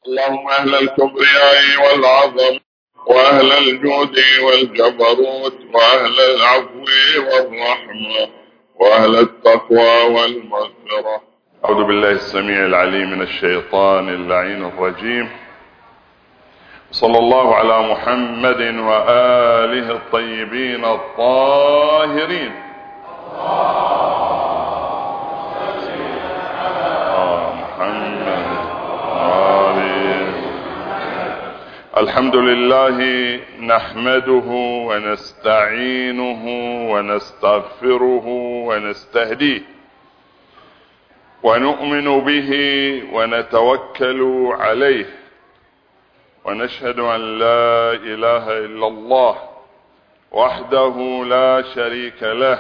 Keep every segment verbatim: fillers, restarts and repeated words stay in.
اللهم أهل الكبرياء والعظم وأهل الجود والجبروت وأهل العفو والرحمة وأهل التقوى والمغفرة. أعوذ بالله السميع العليم من الشيطان اللعين الرجيم. صلى الله على محمد وآله الطيبين الطاهرين. الحمد لله نحمده ونستعينه ونستغفره ونستهديه ونؤمن به ونتوكل عليه ونشهد أن لا إله إلا الله وحده لا شريك له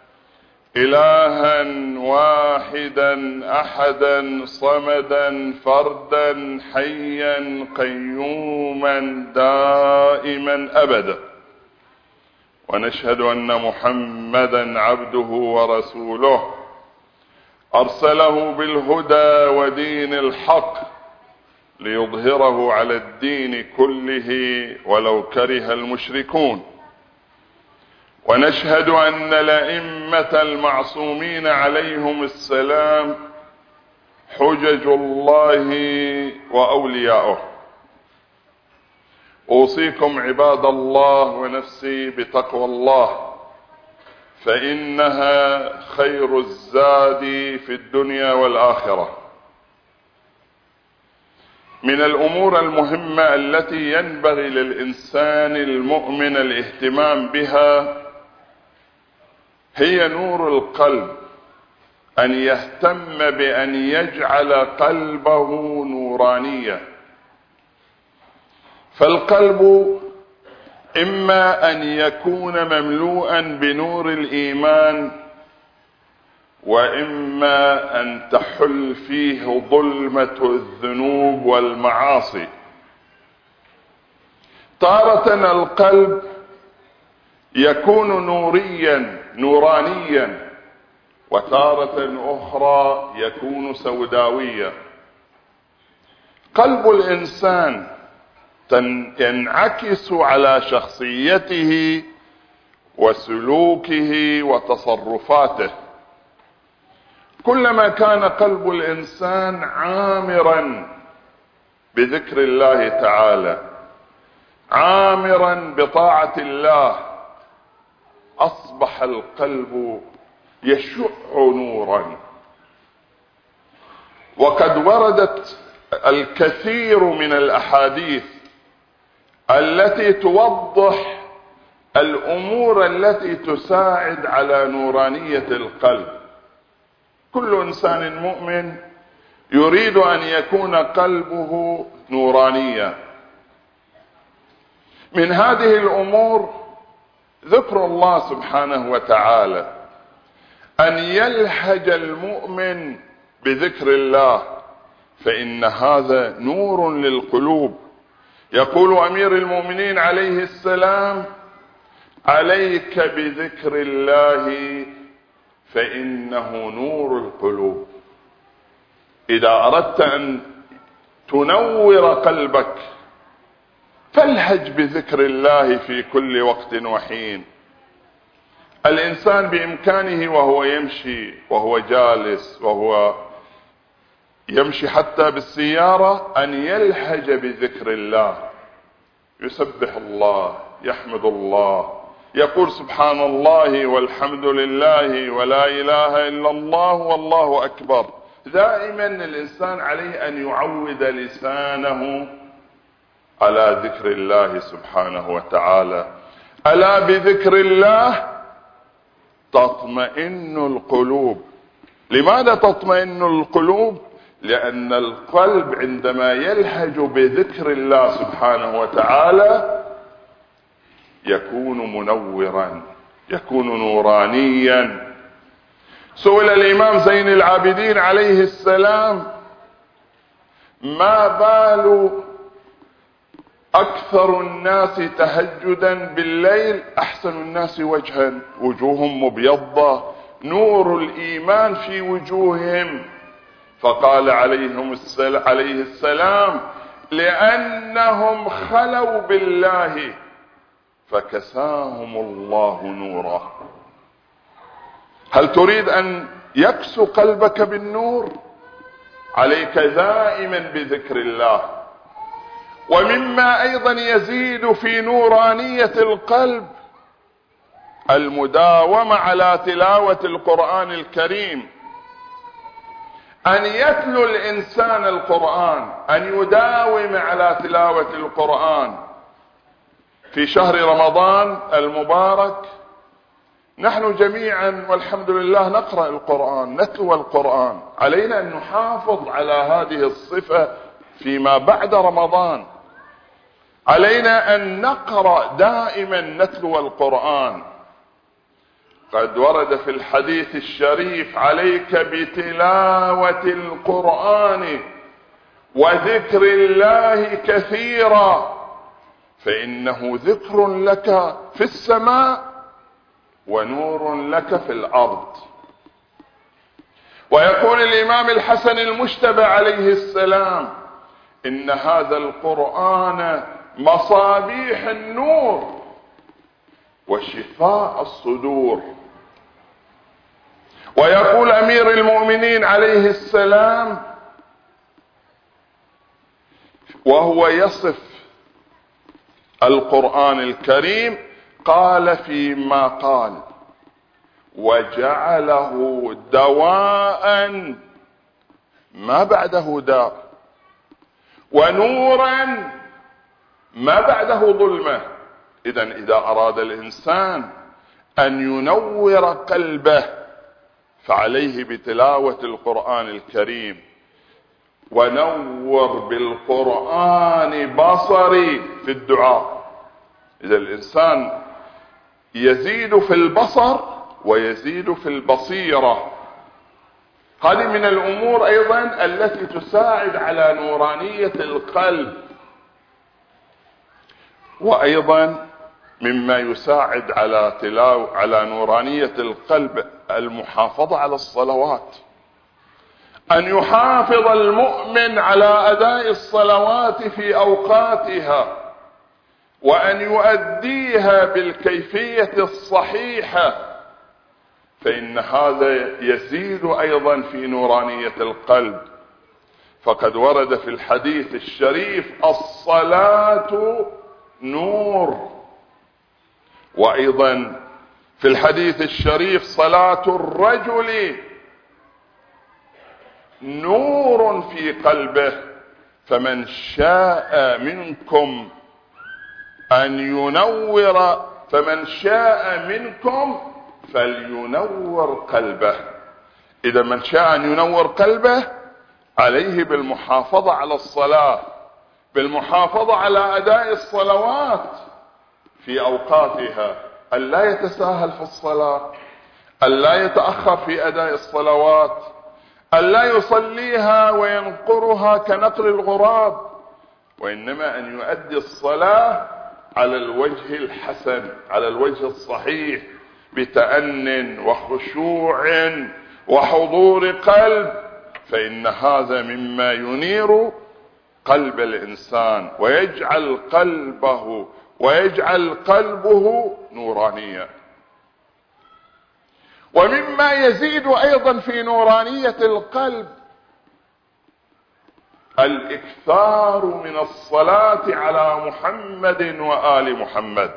إلها واحدا أحدا صمدا فردا حيا قيوما دائما أبدا، ونشهد أن محمدا عبده ورسوله أرسله بالهدى ودين الحق ليظهره على الدين كله ولو كره المشركون. ونشهد أن الأئمة المعصومين عليهم السلام حجج الله وأولياؤه. أوصيكم عباد الله ونفسي بتقوى الله، فإنها خير الزاد في الدنيا والآخرة. من الأمور المهمة التي ينبغي للإنسان المؤمن الاهتمام بها هي نور القلب، أن يهتم بأن يجعل قلبه نورانيا. فالقلب إما أن يكون مملوءا بنور الإيمان، وإما أن تحل فيه ظلمة الذنوب والمعاصي. تارة القلب يكون نوريا نورانيا، وتارة أخرى يكون سوداويا. قلب الإنسان ينعكس على شخصيته وسلوكه وتصرفاته. كلما كان قلب الإنسان عامرا بذكر الله تعالى، عامرا بطاعة الله، أصبح القلب يشع نورا. وقد وردت الكثير من الأحاديث التي توضح الأمور التي تساعد على نورانية القلب. كل إنسان مؤمن يريد أن يكون قلبه نورانيا. من هذه الأمور ذكر الله سبحانه وتعالى، أن يلهج المؤمن بذكر الله، فإن هذا نور للقلوب. يقول أمير المؤمنين عليه السلام: عليك بذكر الله فإنه نور القلوب. إذا أردت أن تنور قلبك فالهج بذكر الله في كل وقت وحين. الإنسان بإمكانه وهو يمشي، وهو جالس، وهو يمشي حتى بالسيارة، أن يلهج بذكر الله، يسبح الله، يحمد الله، يقول سبحان الله والحمد لله ولا إله إلا الله والله أكبر. دائما الإنسان عليه أن يعود لسانه على ذكر الله سبحانه وتعالى. ألا بذكر الله تطمئن القلوب. لماذا تطمئن القلوب؟ لأن القلب عندما يلهج بذكر الله سبحانه وتعالى يكون منورا، يكون نورانيا. سئل الإمام زين العابدين عليه السلام: ما بال أكثر الناس تهجدا بالليل أحسن الناس وجها، وجوههم مبيضة، نور الإيمان في وجوههم. فقال عليه السلام: لأنهم خلوا بالله فكساهم الله نورا. هل تريد أن يكسو قلبك بالنور؟ عليك دائما بذكر الله. ومما أيضا يزيد في نورانية القلب المداومة على تلاوة القرآن الكريم، أن يتلو الإنسان القرآن، أن يداوم على تلاوة القرآن. في شهر رمضان المبارك نحن جميعا والحمد لله نقرأ القرآن، نتلو القرآن. علينا أن نحافظ على هذه الصفة فيما بعد رمضان. علينا أن نقرأ دائما، نتلو القرآن. قد ورد في الحديث الشريف: عليك بتلاوة القرآن وذكر الله كثيرا فإنه ذكر لك في السماء ونور لك في الأرض. ويقول الإمام الحسن المجتبى عليه السلام: إن هذا القرآن مصابيح النور وشفاء الصدور. ويقول أمير المؤمنين عليه السلام وهو يصف القرآن الكريم، قال فيما قال: وجعله دواء ما بعده داء، ونورا ما بعده ظلمة. إذن إذا أراد الإنسان أن ينور قلبه فعليه بتلاوة القرآن الكريم. ونور بالقرآن بصري في الدعاء. إذا الإنسان يزيد في البصر ويزيد في البصيرة. هذه من الأمور أيضا التي تساعد على نورانية القلب. وأيضا مما يساعد على تلاو على نورانية القلب المحافظة على الصلوات. أن يحافظ المؤمن على أداء الصلوات في أوقاتها، وأن يؤديها بالكيفية الصحيحة، فإن هذا يزيد أيضا في نورانية القلب. فقد ورد في الحديث الشريف: الصلاة نور. وأيضا في الحديث الشريف: صلاة الرجل نور في قلبه، فمن شاء منكم أن ينور فمن شاء منكم فلينور قلبه. إذا من شاء أن ينور قلبه عليه بالمحافظة على الصلاة، بالمحافظة على أداء الصلوات في أوقاتها، ألا يتساهل في الصلاة، ألا يتأخر في أداء الصلوات، ألا يصليها وينقرها كنقر الغراب، وإنما أن يؤدي الصلاة على الوجه الحسن، على الوجه الصحيح، بتأن وخشوع وحضور قلب. فإن هذا مما ينير قلب الإنسان ويجعل قلبه ويجعل قلبه نورانيا. ومما يزيد أيضا في نورانية القلب الإكثار من الصلاة على محمد وآل محمد.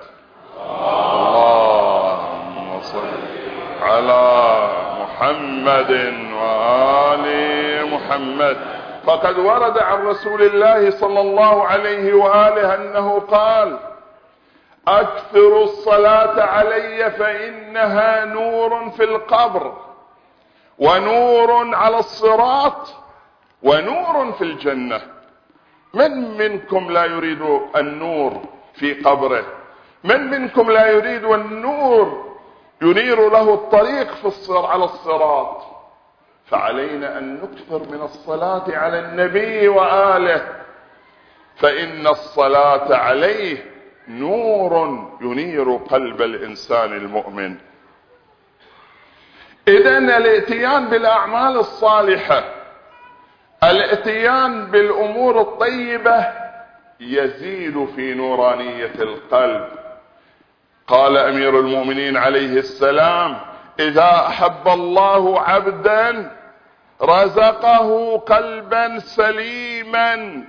اللهم صل على محمد وآل محمد. فقد ورد عن رسول الله صلى الله عليه وآله أنه قال: أكثروا الصلاة علي فإنها نور في القبر ونور على الصراط ونور في الجنة. من منكم لا يريد النور في قبره؟ من منكم لا يريد النور ينير له الطريق في الصراط على الصراط؟ فعلينا أن نكثر من الصلاة على النبي وآله، فإن الصلاة عليه نور ينير قلب الإنسان المؤمن. إذن الاتيان بالأعمال الصالحة الاتيان بالامور الطيبة يزيد في نورانية القلب. قال امير المؤمنين عليه السلام: اذا احب الله عبدا رزقه قلبا سليما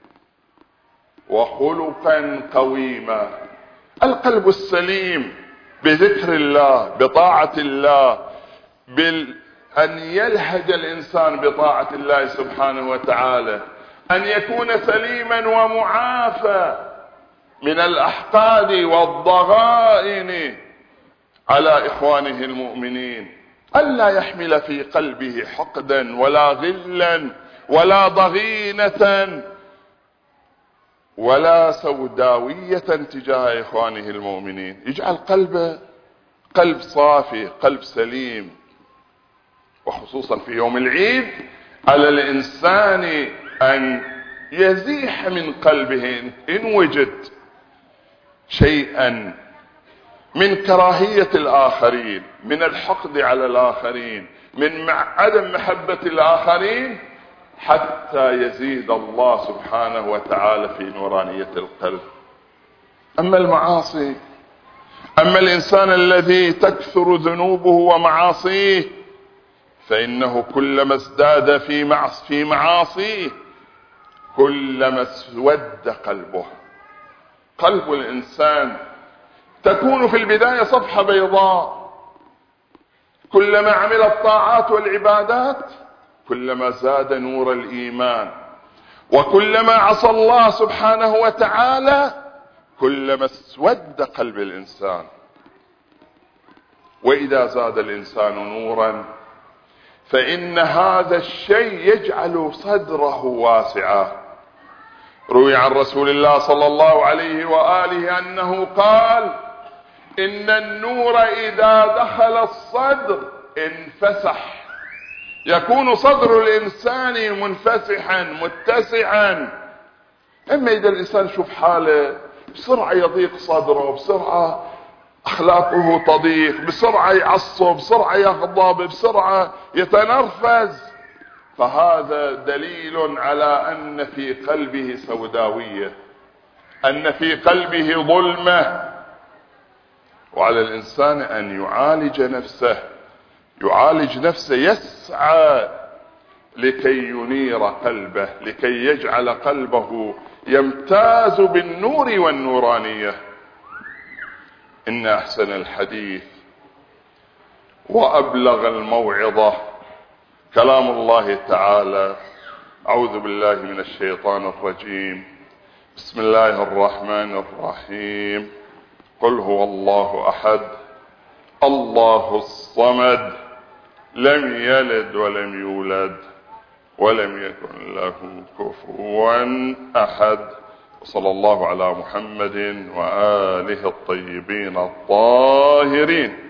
وخلقا قويما. القلب السليم بذكر الله، بطاعة الله، بال أن يلهج الإنسان بطاعة الله سبحانه وتعالى، أن يكون سليما ومعافى من الأحقاد والضغائن على إخوانه المؤمنين، ألا يحمل في قلبه حقدا ولا غلا ولا ضغينة ولا سوداوية تجاه إخوانه المؤمنين. يجعل قلبه قلب صافي، قلب سليم. وخصوصا في يوم العيد على الإنسان أن يزيح من قلبه إن وجد شيئا من كراهية الآخرين، من الحقد على الآخرين، من عدم محبة الآخرين، حتى يزيد الله سبحانه وتعالى في نورانية القلب. أما المعاصي، أما الإنسان الذي تكثر ذنوبه ومعاصيه، فإنه كلما ازداد في معص في معاصيه كلما اسود قلبه. قلب الإنسان تكون في البداية صفحة بيضاء، كلما عمل الطاعات والعبادات كلما زاد نور الإيمان، وكلما عصى الله سبحانه وتعالى كلما اسود قلب الإنسان. وإذا زاد الإنسان نورا فإن هذا الشيء يجعل صدره واسعا. روي عن رسول الله صلى الله عليه وآله أنه قال: إن النور إذا دخل الصدر انفسح. يكون صدر الإنسان منفسحا متسعا. اما اذا الانسان يشوف حاله بسرعة يضيق صدره، بسرعة اخلاقه تضيق، بسرعة يعصب، بسرعة يغضب، بسرعة يتنرفز، فهذا دليل على ان في قلبه سوداوية، ان في قلبه ظلمة. وعلى الانسان ان يعالج نفسه، يعالج نفسه، يسعى لكي ينير قلبه، لكي يجعل قلبه يمتاز بالنور والنورانية. إن أحسن الحديث وأبلغ الموعظة كلام الله تعالى. أعوذ بالله من الشيطان الرجيم. بسم الله الرحمن الرحيم. قل هو الله أحد الله الصمد لم يلد ولم يولد ولم يكن له كفوا أحد. وصلى الله على محمد وآله الطيبين الطاهرين.